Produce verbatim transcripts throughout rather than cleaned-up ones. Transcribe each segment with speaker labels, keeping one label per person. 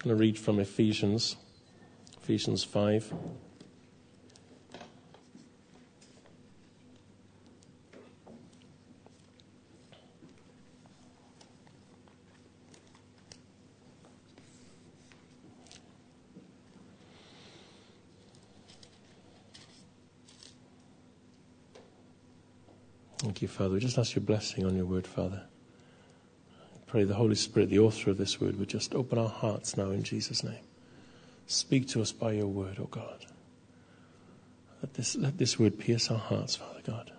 Speaker 1: going to read from Ephesians, Ephesians five. Thank you, Father. We just ask your blessing on your word, Father. I pray the Holy Spirit, the author of this word, would just open our hearts now in Jesus' name. Speak to us by your word, oh God. Let this, let this word pierce our hearts, Father God.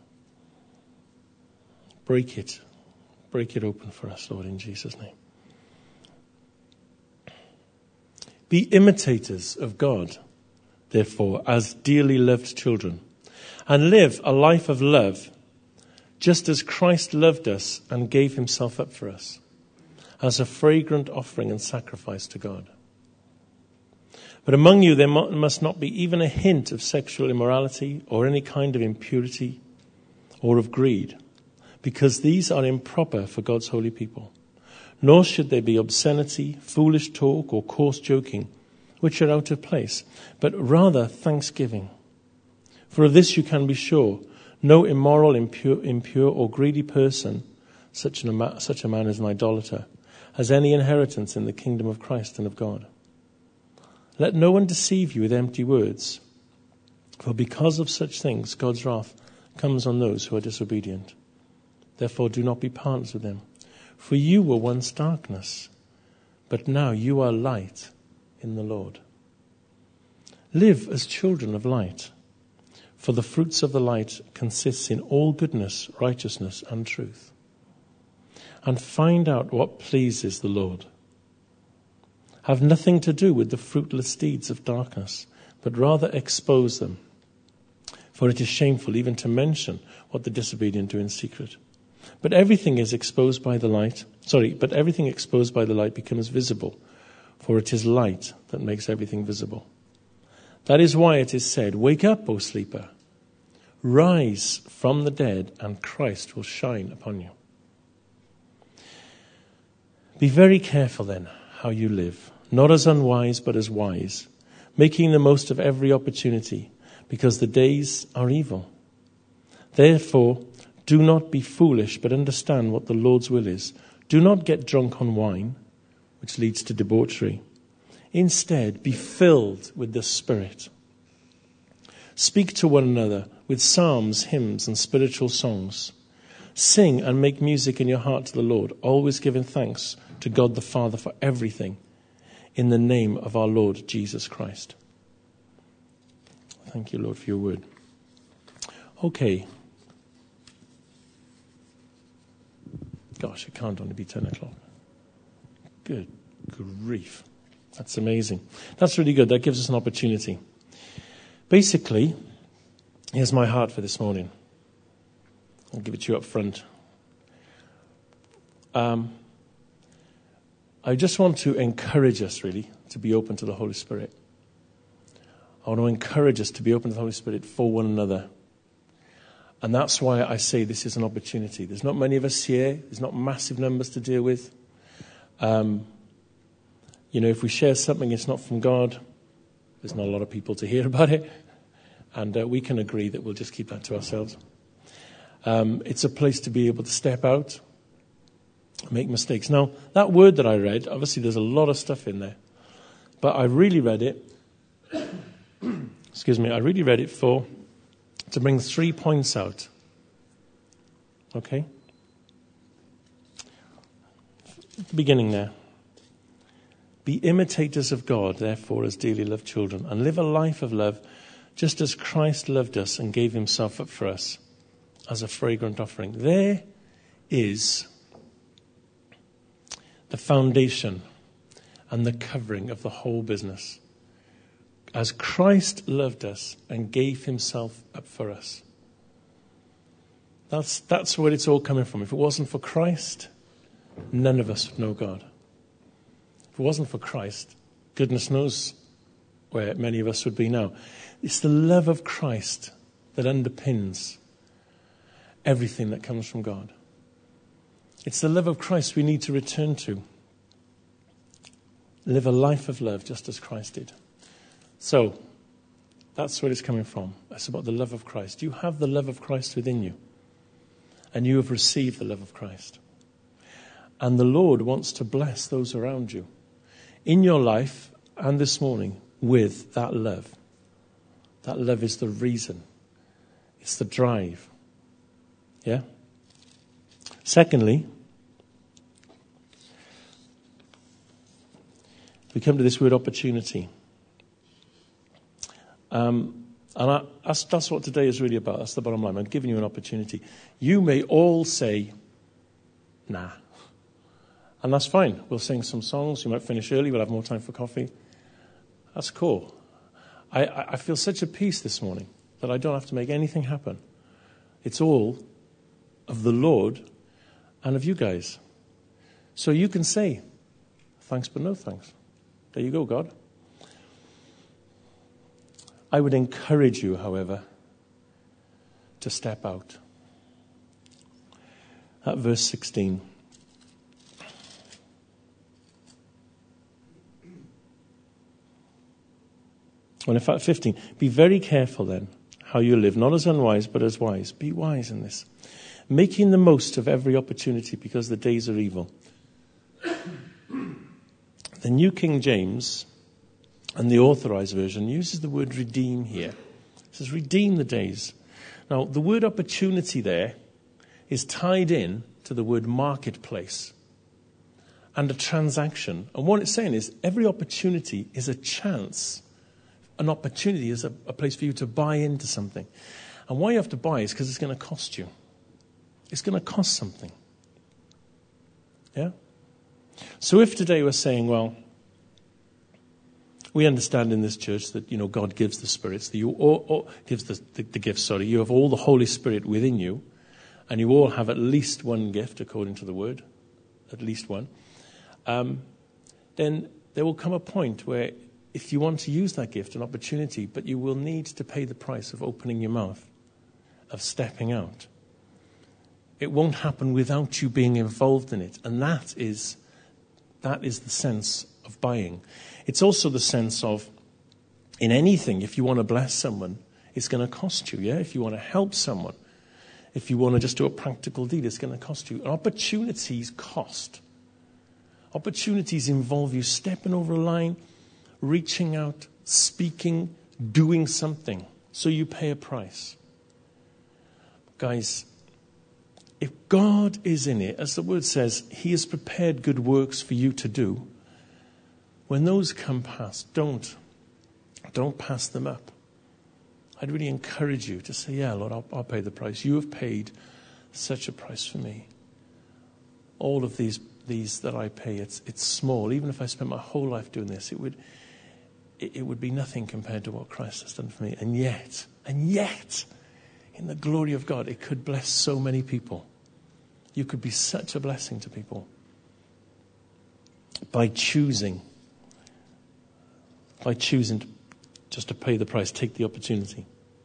Speaker 1: Break it. Break it open for us, Lord, in Jesus' name. Be imitators of God, therefore, as dearly loved children, and live a life of love, just as Christ loved us and gave himself up for us, as a fragrant offering and sacrifice to God. But among you there must not be even a hint of sexual immorality or any kind of impurity or of greed, because these are improper for God's holy people. Nor should there be obscenity, foolish talk, or coarse joking, which are out of place, but rather thanksgiving. For of this you can be sure, no immoral, impure, impure or greedy person, such, an, such a man as an idolater, has any inheritance in the kingdom of Christ and of God. Let no one deceive you with empty words, for because of such things God's wrath comes on those who are disobedient. Therefore do not be partners with them. For you were once darkness, but now you are light in the Lord. Live as children of light, for the fruits of the light consists in all goodness, righteousness, and truth. And find out what pleases the Lord. Have nothing to do with the fruitless deeds of darkness, but rather expose them. For it is shameful even to mention what the disobedient do in secret. But everything is exposed by the light. Sorry, but everything exposed by the light becomes visible, for it is light that makes everything visible. That is why it is said, "Wake up, O sleeper. Rise from the dead, and Christ will shine upon you." Be very careful then how you live, not as unwise but as wise, making the most of every opportunity, because the days are evil. Therefore, do not be foolish, but understand what the Lord's will is. Do not get drunk on wine, which leads to debauchery. Instead, be filled with the Spirit. Speak to one another with psalms, hymns, and spiritual songs. Sing and make music in your heart to the Lord, always giving thanks to God the Father for everything, in the name of our Lord Jesus Christ. Thank you, Lord, for your word. Okay. Gosh, it can't only be ten o'clock. Good grief. That's amazing. That's really good. That gives us an opportunity. Basically, here's my heart for this morning. I'll give it to you up front. Um, I just want to encourage us, really, to be open to the Holy Spirit. I want to encourage us to be open to the Holy Spirit for one another. And that's why I say this is an opportunity. There's not many of us here. There's not massive numbers to deal with. Um, you know, if we share something it's not from God, there's not a lot of people to hear about it. And uh, we can agree that we'll just keep that to ourselves. Um, it's a place to be able to step out, make mistakes. Now, that word that I read, obviously there's a lot of stuff in there. But I really read it, excuse me, I really read it for, to bring three points out. Okay? At the beginning there. Be imitators of God, therefore, as dearly loved children, and live a life of love, just as Christ loved us and gave himself up for us as a fragrant offering. There is the foundation and the covering of the whole business. As Christ loved us and gave himself up for us. That's, that's where it's all coming from. If it wasn't for Christ, none of us would know God. If it wasn't for Christ, goodness knows where many of us would be now. It's the love of Christ that underpins everything that comes from God. It's the love of Christ we need to return to. live a life of love just as Christ did. So, that's where it's coming from. It's about the love of Christ. You have the love of Christ within you. And you have received the love of Christ. And the Lord wants to bless those around you in your life and this morning with that love. That love is the reason. It's the drive. Yeah? Secondly, we come to this word opportunity. Um, and I, that's, that's what today is really about. That's the bottom line. I'm giving you an opportunity. You may all say, nah. And that's fine. We'll sing some songs. You might finish early. We'll have more time for coffee. That's cool. I, I feel such a peace this morning that I don't have to make anything happen. It's all of the Lord and of you guys. So you can say, thanks but no thanks. There you go, God. I would encourage you, however, to step out. At verse sixteen. Well, in fact, fifteen. Be very careful then how you live, not as unwise, but as wise. Be wise in this. Making the most of every opportunity because the days are evil. The New King James and the Authorized Version uses the word redeem here. It says redeem the days. Now, the word opportunity there is tied in to the word marketplace and a transaction. And what it's saying is every opportunity is a chance. An opportunity is a, a place for you to buy into something. And why you have to buy is because it's going to cost you. It's going to cost something. Yeah? So if today we're saying, well, we understand in this church that, you know, God gives the spirits, that you all, all, gives the, the, the gifts, sorry. You have all the Holy Spirit within you, and you all have at least one gift, according to the word, at least one. Um, then there will come a point where if you want to use that gift, an opportunity, but you will need to pay the price of opening your mouth, of stepping out. It won't happen without you being involved in it. And that is, that is the sense of buying. It's also the sense of, in anything, if you want to bless someone, it's going to cost you, yeah? If you want to help someone, if you want to just do a practical deed, it's going to cost you. Opportunities cost. Opportunities involve you stepping over a line, reaching out, speaking, doing something. So you pay a price. Guys, if God is in it, as the word says, He has prepared good works for you to do. When those come past, don't, don't pass them up. I'd really encourage you to say, yeah, Lord, I'll, I'll pay the price. You have paid such a price for me. All of these these that I pay, it's it's small. Even if I spent my whole life doing this, it would it, it would be nothing compared to what Christ has done for me. And yet, and yet, in the glory of God, it could bless so many people. You could be such a blessing to people by choosing, by choosing to, just to pay the price, take the opportunity.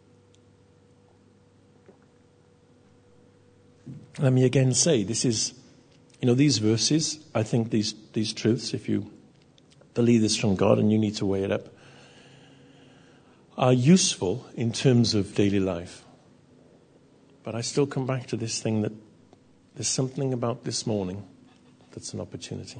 Speaker 1: Let me again say, this is, you know, these verses, I think these, these truths, if you believe this from God and you need to weigh it up, are useful in terms of daily life. But I still come back to this thing that there's something about this morning that's an opportunity.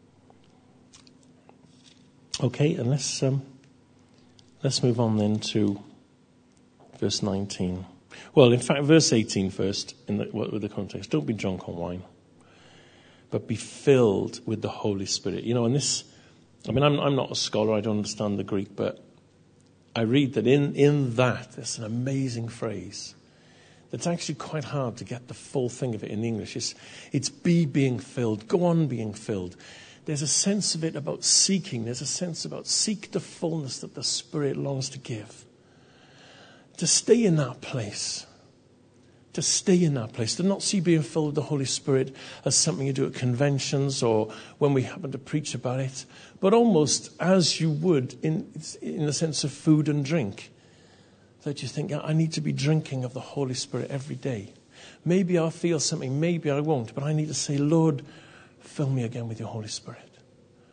Speaker 1: Okay, and let's, um, let's move on then to verse nineteen. Well, in fact, verse eighteen first, in the, with the context. Don't be drunk on wine, but be filled with the Holy Spirit. You know, and this, I mean, I'm, I'm not a scholar, I don't understand the Greek, but I read that in, in that, there's an amazing phrase that's actually quite hard to get the full thing of it in English. It's, it's be being filled, go on being filled. There's a sense of it about seeking. There's a sense about seek the fullness that the Spirit longs to give. To stay in that place. To stay in that place. To not see being filled with the Holy Spirit as something you do at conventions or when we happen to preach about it. But almost as you would in, in the sense of food and drink. That you think, I need to be drinking of the Holy Spirit every day. Maybe I'll feel something, maybe I won't. But I need to say, Lord, fill me again with your Holy Spirit.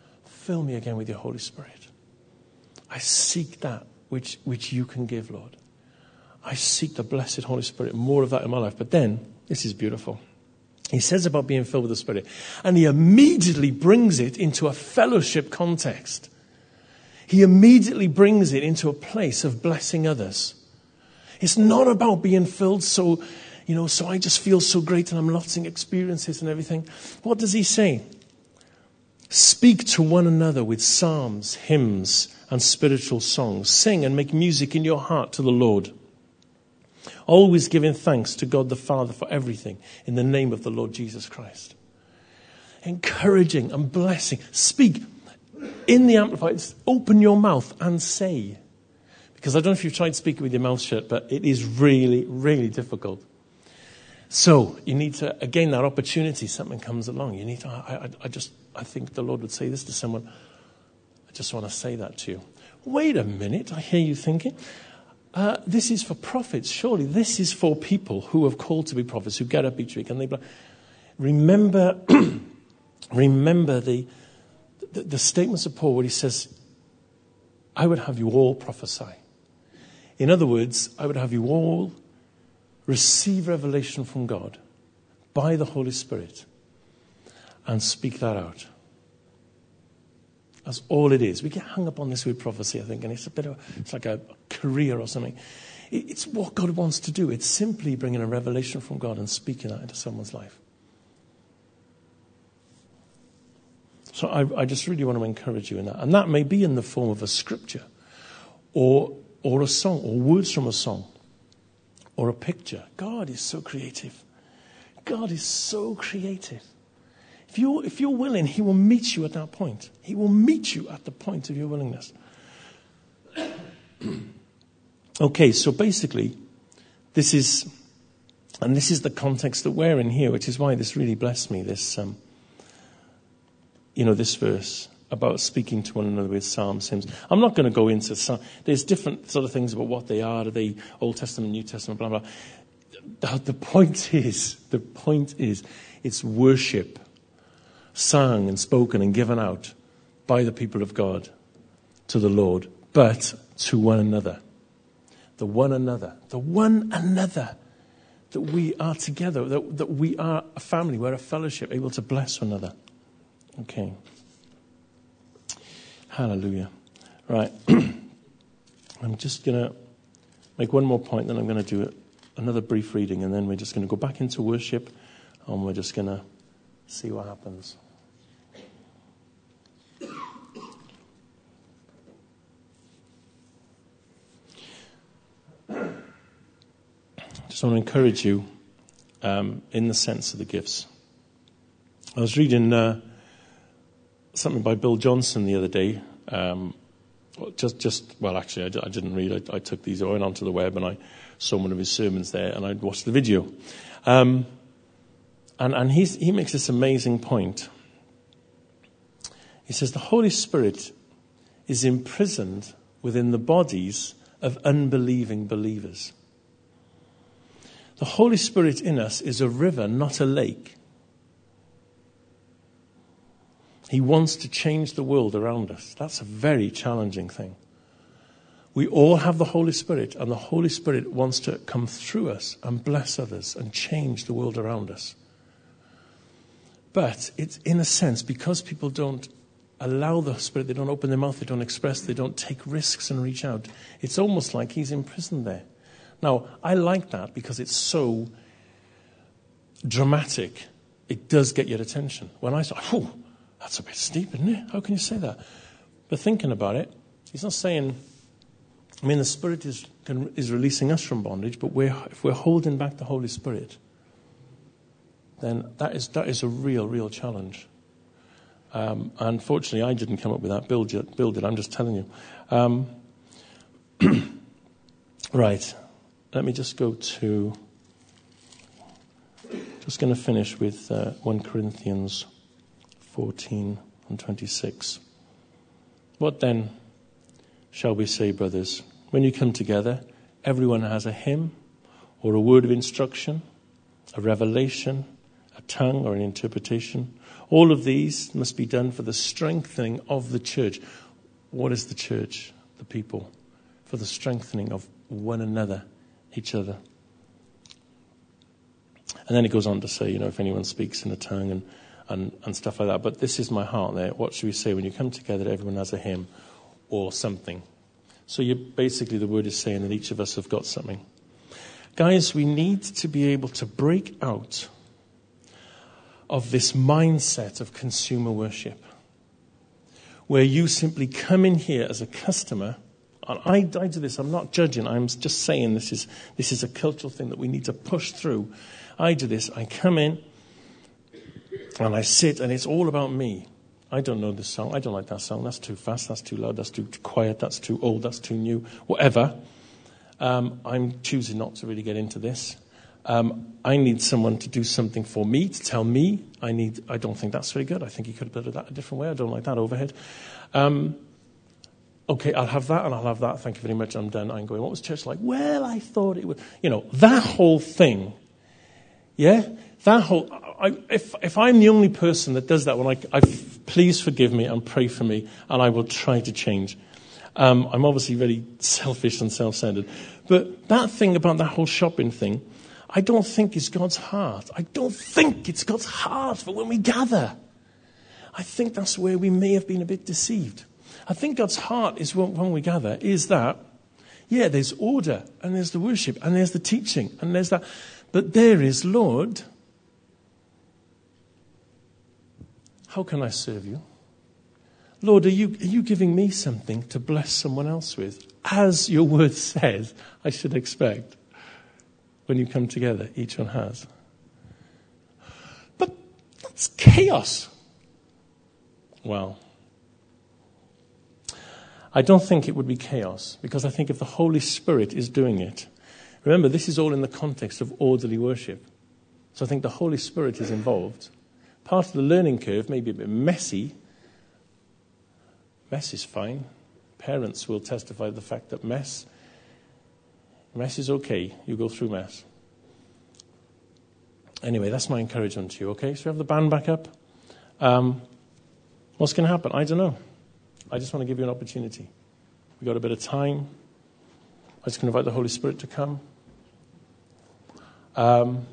Speaker 1: fill me again with your Holy Spirit. I seek that which, which you can give, Lord. I seek the blessed Holy Spirit, more of that in my life. But then, this is beautiful. He says about being filled with the Spirit, and he immediately brings it into a fellowship context. He immediately brings it into a place of blessing others. It's not about being filled so, you know, so I just feel so great and I'm lotting experiences and everything. What does he say? Speak to one another with psalms, hymns, and spiritual songs. Sing and make music in your heart to the Lord. Always giving thanks to God the Father for everything in the name of the Lord Jesus Christ. Encouraging and blessing. Speak. In the Amplified, open your mouth and say. Because I don't know if you've tried speaking with your mouth shut, but it is really, really difficult. So you need to, again, that opportunity, something comes along. You need to, I, I, I just, I think the Lord would say this to someone. I just want to say that to you. Wait a minute, I hear you thinking. Uh, this is for prophets, surely. This is for people who have called to be prophets, who get up each week and they remember, remember the, the the statements of Paul where he says, I would have you all prophesy. In other words, I would have you all receive revelation from God by the Holy Spirit and speak that out. That's all it is. We get hung up on this with prophecy, I think, and it's a bit of, it's like a career or something. It's what God wants to do. It's simply bringing a revelation from God and speaking that into someone's life. So I, I just really want to encourage you in that. And that may be in the form of a scripture or or a song or words from a song or a picture. God is so creative. God is so creative. If you're, if you're willing, he will meet you at that point. He will meet you at the point of your willingness. Okay, so basically, this is, and this is the context that we're in here, which is why this really blessed me, this, um, you know, this verse about speaking to one another with psalms, hymns. I'm not going to go into some, there's different sort of things about what they are. Are they Old Testament, New Testament, blah, blah. The, the point is, the point is, it's worship, sung and spoken and given out by the people of God to the Lord, but to one another. The one another. The one another. That we are together, that, that we are a family, we're a fellowship, able to bless one another. Okay. Hallelujah. Right. I'm just going to make one more point, then I'm going to do another brief reading, and then we're just going to go back into worship, and we're just going to see what happens. Just want to encourage you um, in the sense of the gifts. I was reading uh, something by Bill Johnson the other day. Um, just, just well, actually, I, d- I didn't read. I, I took these. I went onto the web and I saw one of his sermons there, and I watched the video. Um, and and he's, he makes this amazing point. He says the Holy Spirit is imprisoned within the bodies of unbelieving believers. The Holy Spirit in us is a river, not a lake. He wants to change the world around us. That's a very challenging thing. We all have the Holy Spirit, and the Holy Spirit wants to come through us and bless others and change the world around us. But it's in a sense, because people don't allow the Spirit, they don't open their mouth, they don't express, they don't take risks and reach out, it's almost like he's imprisoned there. Now, I like that because it's so dramatic. It does get your attention. When I say, oh, that's a bit steep, isn't it? How can you say that? But thinking about it, he's not saying, I mean, the Spirit is is releasing us from bondage, but we're, if we're holding back the Holy Spirit, then that is that is a real, real challenge. Um, unfortunately, I didn't come up with that. Bill did, Bill did. I'm just telling you. Um, right. Let me just go to, just going to finish with uh, First Corinthians fourteen and twenty-six. What then shall we say, brothers? When you come together, everyone has a hymn or a word of instruction, a revelation, a tongue or an interpretation. All of these must be done for the strengthening of the church. What is the church? The people. For the strengthening of one another, each other. And then it goes on to say, you know, if anyone speaks in a tongue and, and, and stuff like that. But this is my heart there. What should we say? When you come together, everyone has a hymn or something. So you basically, the word is saying that each of us have got something. Guys, we need to be able to break out of this mindset of consumer worship, where you simply come in here as a customer. And I, I do this, I'm not judging, I'm just saying this is this is a cultural thing that we need to push through. I do this, I come in and I sit and it's all about me. I don't know this song, I don't like that song, that's too fast, that's too loud, that's too quiet, that's too old, that's too new, whatever. Um, I'm choosing not to really get into this. Um, I need someone to do something for me, to tell me. I need. I don't think that's very good. I think you could have done that a different way. I don't like that overhead. Um, okay, I'll have that and I'll have that. Thank you very much. I'm done. I'm going, what was church like? Well, I thought it would. You know, that whole thing. Yeah? That whole. I, if, if I'm the only person that does that, when I, I please forgive me and pray for me and I will try to change. Um, I'm obviously very selfish and self-centered. But that thing about that whole shopping thing, I don't think it's God's heart. I don't think it's God's heart for when we gather. I think that's where we may have been a bit deceived. I think God's heart is when, when we gather is that, yeah, there's order and there's the worship and there's the teaching and there's that. But there is, Lord, how can I serve you? Lord, are you, are you giving me something to bless someone else with? As your word says, I should expect. When you come together, each one has. But that's chaos. Well, I don't think it would be chaos, because I think if the Holy Spirit is doing it, remember, this is all in the context of orderly worship. So I think the Holy Spirit is involved. Part of the learning curve may be a bit messy. Mess is fine. Parents will testify to the fact that mess Mess is okay. You go through mess. Anyway, that's my encouragement to you, okay? So we have the band back up. Um, what's going to happen? I don't know. I just want to give you an opportunity. We've got a bit of time. I'm just going to invite the Holy Spirit to come. Um,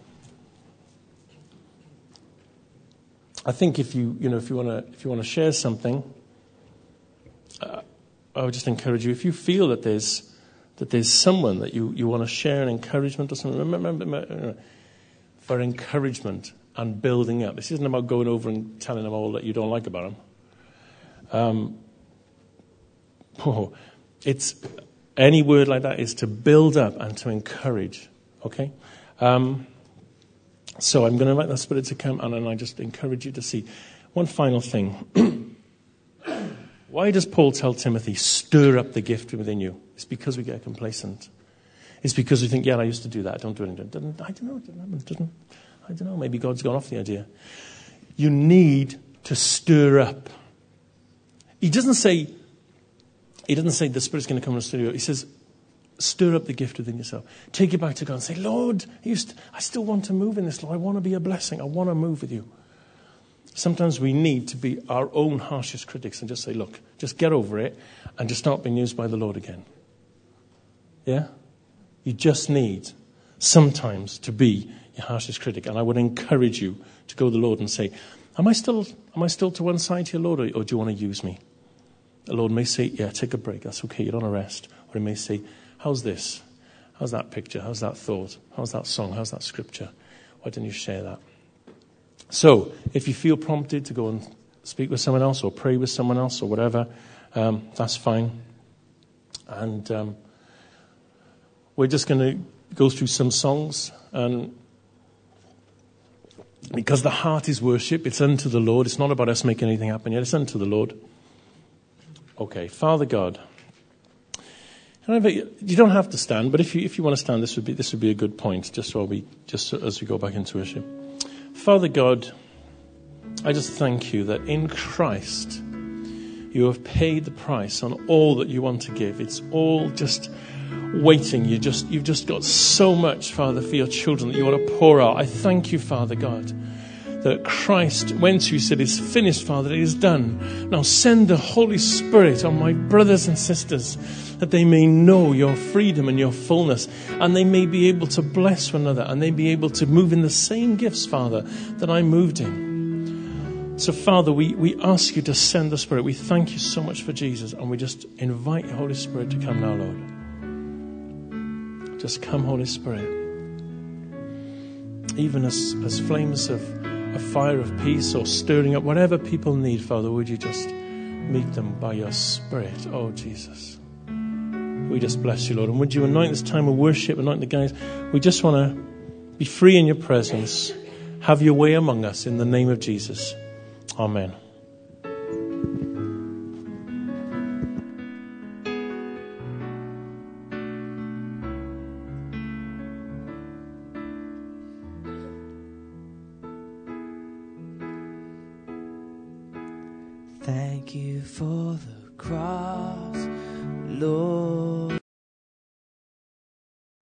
Speaker 1: I think if you, you know, if you want to, if you want to share something, uh, I would just encourage you. If you feel that there's that there's someone that you, you want to share an encouragement or something. Remember, remember, for encouragement and building up. This isn't about going over and telling them all that you don't like about them. Um, oh, it's any word like that is to build up and to encourage. Okay? Um, so I'm going to invite the Spirit to come, and, and I just encourage you to see. One final thing. Why does Paul tell Timothy, stir up the gift within you? It's because we get complacent. It's because we think, yeah, I used to do that. I don't do it anymore. I don't know. It didn't happen. It didn't. I don't know. Maybe God's gone off the idea. You need to stir up. He doesn't say, he doesn't say the Spirit's going to come and stir you up. He says, stir up the gift within yourself. Take it back to God and say, Lord, I, used to, I still want to move in this, Lord. I want to be a blessing. I want to move with you. Sometimes we need to be our own harshest critics and just say, look, just get over it and just start being used by the Lord again. Yeah? You just need sometimes to be your harshest critic. And I would encourage you to go to the Lord and say, am I still am I still to one side here, Lord, or, or do you want to use me? The Lord may say, yeah, take a break. That's okay. You're on a rest. Or he may say, how's this? How's that picture? How's that thought? How's that song? How's that scripture? Why don't you share that? So, if you feel prompted to go and speak with someone else or pray with someone else or whatever, um, that's fine. And um, we're just going to go through some songs. And because the heart is worship, it's unto the Lord. It's not about us making anything happen yet. It's unto the Lord. Okay, Father God. And I you, you don't have to stand, but if you if you want to stand, this would be this would be a good point. Just while we just as we go back into worship. Father God, I just thank you that in Christ you have paid the price on all that you want to give. It's all just waiting. You just, you've just got so much, Father, for your children that you want to pour out. I thank you, Father God, that Christ went to, he said, it's finished, Father, it is done. Now send the Holy Spirit on my brothers and sisters, that they may know your freedom and your fullness, and they may be able to bless one another, and they be able to move in the same gifts, Father, that I moved in. So, Father, we, we ask you to send the Spirit. We thank you so much for Jesus, and we just invite the Holy Spirit to come now, Lord. Just come, Holy Spirit. Even as, as flames of a fire of peace or stirring up, whatever people need, Father, would you just meet them by your Spirit, oh Jesus. We just bless you, Lord. And would you anoint this time of worship, anoint the guys. We just want to be free in your presence. Have your way among us in the name of Jesus. Amen.
Speaker 2: Thank you for the cross, Lord.